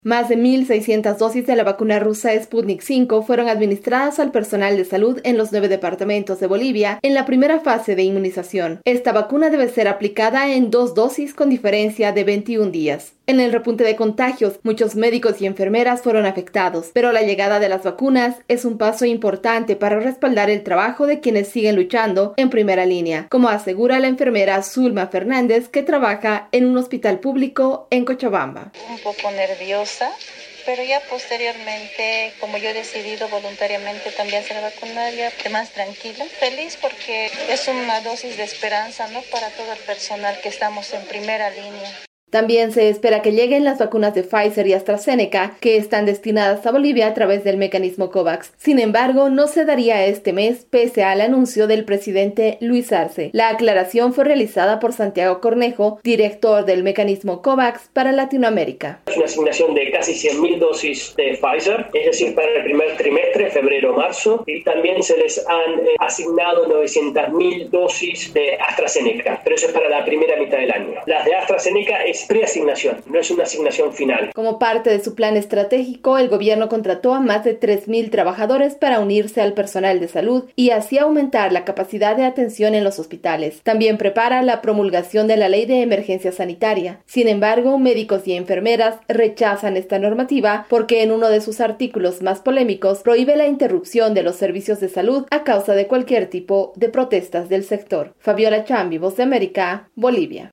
Más de 1.600 dosis de la vacuna rusa Sputnik V fueron administradas al personal de salud en los 9 departamentos de Bolivia en la primera fase de inmunización. Esta vacuna debe ser aplicada en 2 dosis con diferencia de 21 días. En el repunte de contagios, muchos médicos y enfermeras fueron afectados, pero la llegada de las vacunas es un paso importante para respaldar el trabajo de quienes siguen luchando en primera línea, como asegura la enfermera Zulma Fernández, que trabaja en un hospital público en Cochabamba. Un poco nerviosa, pero ya posteriormente, como yo he decidido voluntariamente también ser vacunaria, más tranquila, feliz porque es una dosis de esperanza, ¿no?, para todo el personal que estamos en primera línea. También se espera que lleguen las vacunas de Pfizer y AstraZeneca, que están destinadas a Bolivia a través del mecanismo COVAX. Sin embargo, no se daría este mes, pese al anuncio del presidente Luis Arce. La aclaración fue realizada por Santiago Cornejo, director del mecanismo COVAX para Latinoamérica. Es una asignación de casi 100.000 dosis de Pfizer, es decir, para el primer trimestre, febrero-marzo, y también se les han asignado 900.000 dosis de AstraZeneca, pero eso es para la primera mitad del año. Las de AstraZeneca es preasignación, no es una asignación final. Como parte de su plan estratégico, el gobierno contrató a más de 3.000 trabajadores para unirse al personal de salud y así aumentar la capacidad de atención en los hospitales. También prepara la promulgación de la ley de emergencia sanitaria. Sin embargo, médicos y enfermeras rechazan esta normativa porque en uno de sus artículos más polémicos prohíbe la interrupción de los servicios de salud a causa de cualquier tipo de protestas del sector. Fabiola Chambi, Voz de América, Bolivia.